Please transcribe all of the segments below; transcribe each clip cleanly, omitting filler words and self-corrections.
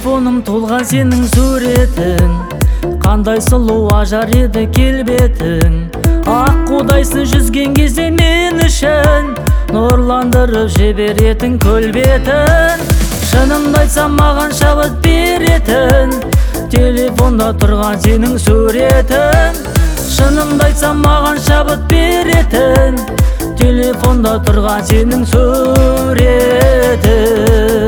Телефоным толған сенің суретің, қандай сұлу ажар еді келбетің. Ақ қудайсың жүзген кезде мен үшін, нұрландырып жіберетін көлбетін. Шынымды айтсам маған шабыт беретін, телефонда тұрған сенің суретің. Шынымды айтсам маған шабыт беретін, телефонда тұрған сенің суретің.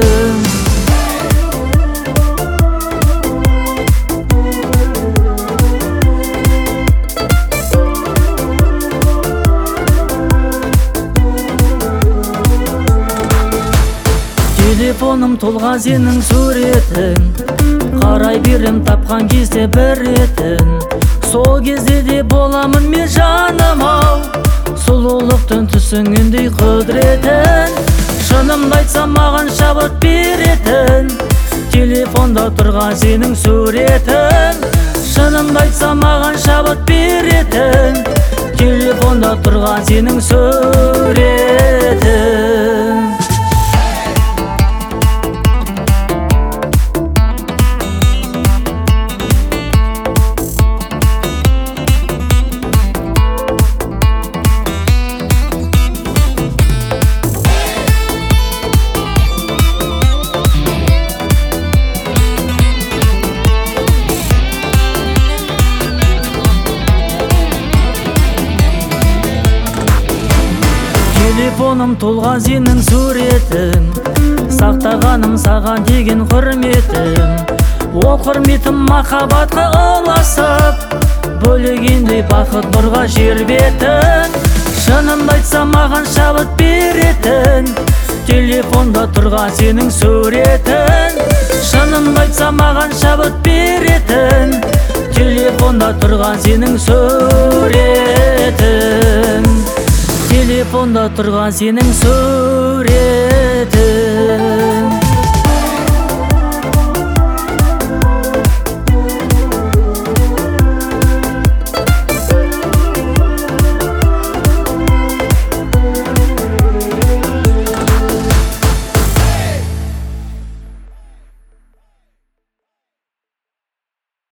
Телефоным толған сенің суретің, қарай берем тапқан кезде бір ретін. Сол кезде де боламын мен жаным ау, сұлулықтың түсіңіндей құдіретін. Шынымды айтсам маған шабыт беретін, телефонда тұрған сенің суретің. Шынымды айтсам маған шабыт беретін, телефонда тұрған сенің суретің. Телефоным толған сенің суретің, сақтағаным саған деген құрметім. Ол құрметім махаббатқа ұласып, бөлегендей бақыт нұрға жер бетін. Шынымды айтсам маған шабыт беретін, телефонда тұрған сенің суретің. Шынымды айтсам маған шабыт беретін, телефонда тұрған сенің суретің. Телефонда тұрған сенің суретің.